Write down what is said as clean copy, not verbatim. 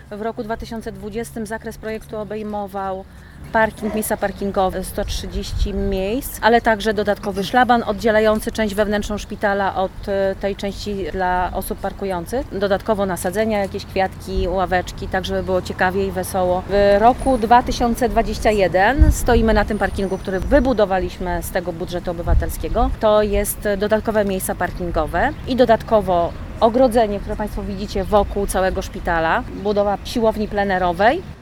W roku 2020 zakres projektu obejmował parking, miejsca parkingowe, 130 miejsc, ale także dodatkowy szlaban oddzielający część wewnętrzną szpitala od tej części dla osób parkujących. Dodatkowo nasadzenia, jakieś kwiatki, ławeczki, tak żeby było ciekawie i wesoło. W roku 2021 stoimy na tym parkingu, który wybudowaliśmy z tego budżetu obywatelskiego. To jest dodatkowe miejsca parkingowe i dodatkowo ogrodzenie, które Państwo widzicie wokół całego szpitala, budowa siłowni plenerowej